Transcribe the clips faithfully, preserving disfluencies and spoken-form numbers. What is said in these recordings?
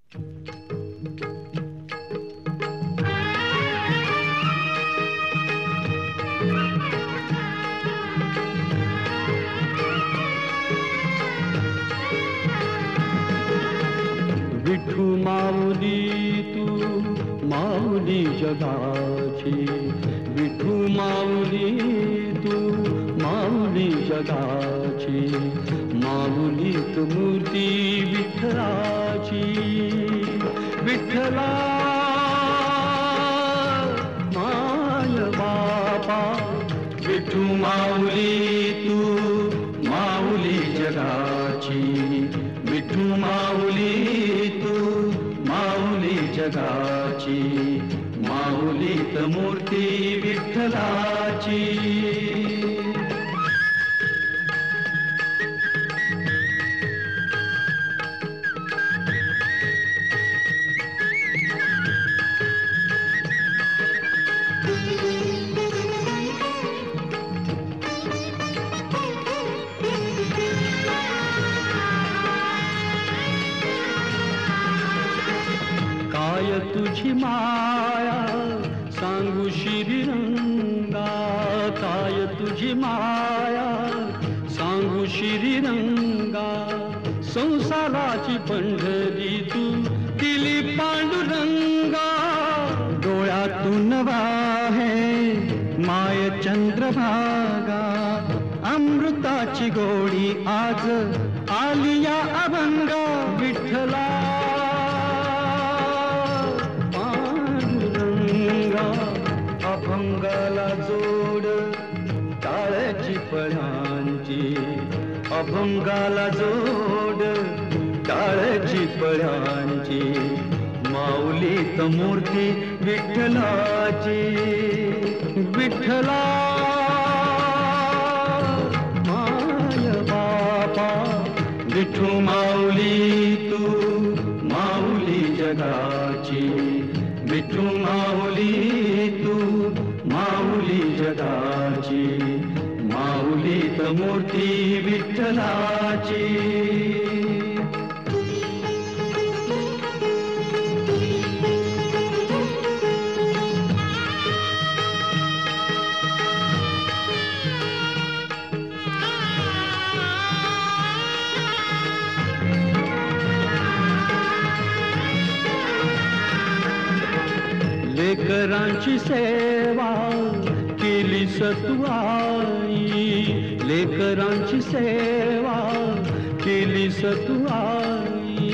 विठू माऊली तू माऊली जगाची, विठू माऊली तू माऊली जगाची, माऊलीत मूर्ती विठ्ठलाची. विठ्ठला माय बापा, विठू माऊली तू माऊली जगाची, विठू माऊली तू माऊली जगाची, माऊलीत मूर्ती विठ्ठलाची. काय तुझी माया सांगू श्रीरंगा, काय तुझी माया सांगू श्रीरंगा, संसाराची पंढरी तू दिली पांडुरंगा. डोळ्यातून वाहे माय चंद्रभागा, अमृताची गोडी आज आली या अभंगा. विठ्ठला अभंगाला जोड टाळ्याची पळ्यांची, अभंगाला जोड टाळ्याची पळ्यांची, माऊलीत मूर्ती विठ्ठलाची. विठ्ठला माय बापा, विठू माऊली तू माऊली जगाची, विठू माऊली तू माऊली जगाची, माऊलीत मूर्ती विठ्ठलाची. लेकरांची सेवा केली सतू आई, लेकरांची सेवा केली सतू आई.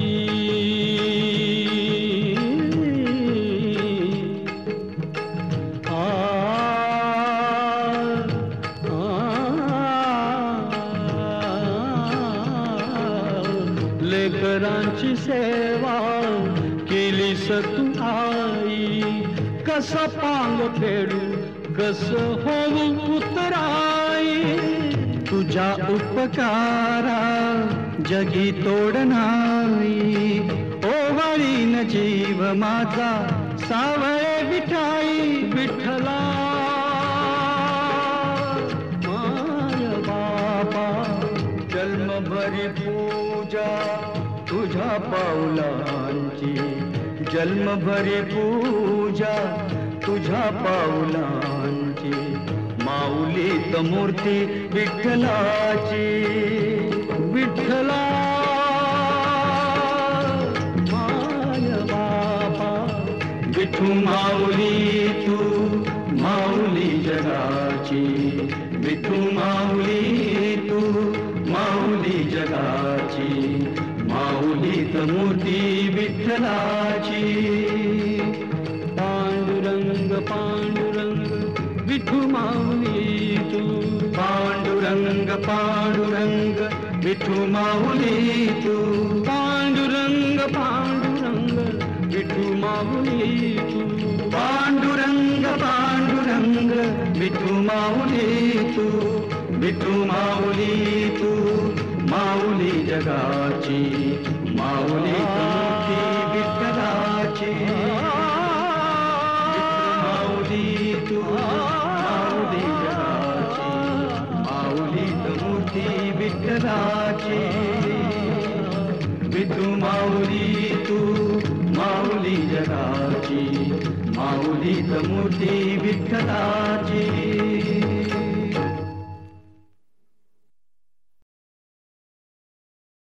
आ, लेकरांची सेवा केली सतू आई. कसा पांग फेडू कस होऊ उतराई, तुझ्या उपकारा जगी तोड नाही. ओवाळीन जीव माझा सावळे विठाई. विठ्ठला माय बापा, जन्मभरी पूजा तुझ्या पाऊलांची, जन्मभरी पूजा तुझ्या पाऊलांची, माऊलीत मूर्ती विठ्ठलाची. विठ्ठला माय बापा, विठू माऊली तू माऊली जगाची, विठू माऊली तू माऊली जगाची, माऊलीत मूर्ती विठ्ठलाची. पांडुरंग पांडुरंग विठू माऊली तू, पांडुरंग पांडुरंग विठू माऊली तू, पांडुरंग पांडुरंग विठू माऊली तू, पांडुरंग पांडुरंग विठू माऊली तू, विठू माऊली तू माऊली जगाची, माऊली मूर्ती विठ्ठलाची. माऊली तू माऊली जगाची, माऊली मूर्ती विठ्ठलाची. विठू माऊली तू हीच मूर्ती विठ्ठलाची.